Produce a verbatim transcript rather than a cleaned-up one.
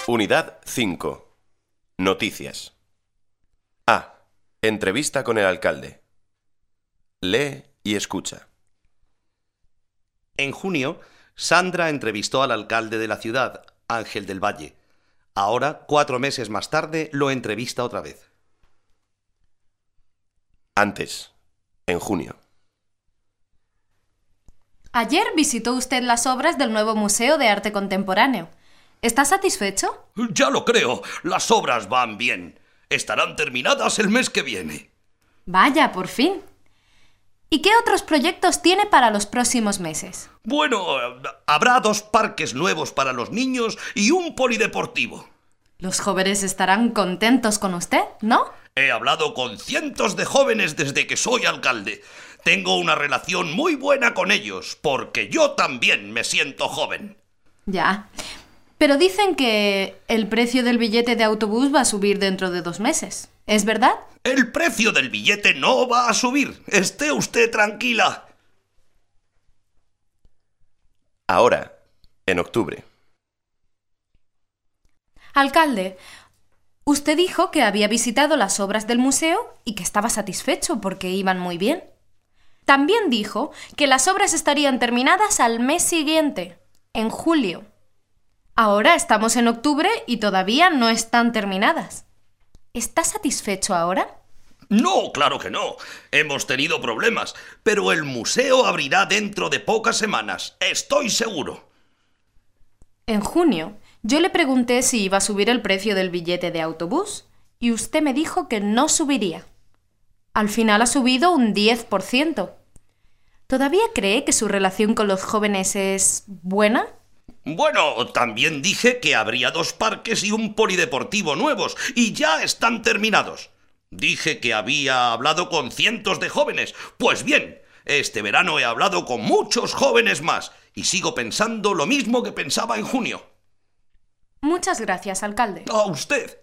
Unidad cinco. Noticias. A. Entrevista con el alcalde. Lee y escucha. En junio, Sandra entrevistó al alcalde de la ciudad, Ángel del Valle. Ahora, cuatro meses más tarde, lo entrevista otra vez. Antes. En junio. Ayer visitó usted las obras del nuevo Museo de Arte Contemporáneo. ¿Está satisfecho? Ya lo creo. Las obras van bien. Estarán terminadas el mes que viene. Vaya, por fin. ¿Y qué otros proyectos tiene para los próximos meses? Bueno, habrá dos parques nuevos para los niños y un polideportivo. Los jóvenes estarán contentos con usted, ¿no? He hablado con cientos de jóvenes desde que soy alcalde. Tengo una relación muy buena con ellos, porque yo también me siento joven. Ya. Pero dicen que el precio del billete de autobús va a subir dentro de dos meses. ¿Es verdad? El precio del billete no va a subir. Esté usted tranquila. Ahora, en octubre. Alcalde, usted dijo que había visitado las obras del museo y que estaba satisfecho porque iban muy bien. También dijo que las obras estarían terminadas al mes siguiente, en julio. Ahora estamos en octubre y todavía no están terminadas. ¿Está satisfecho ahora? No, claro que no. Hemos tenido problemas, pero el museo abrirá dentro de pocas semanas, estoy seguro. En junio, yo le pregunté si iba a subir el precio del billete de autobús y usted me dijo que no subiría. Al final ha subido un diez por ciento. ¿Todavía cree que su relación con los jóvenes es buena? Bueno, también dije que habría dos parques y un polideportivo nuevos, y ya están terminados. Dije que había hablado con cientos de jóvenes. Pues bien, este verano he hablado con muchos jóvenes más, y sigo pensando lo mismo que pensaba en junio. Muchas gracias, alcalde. A usted.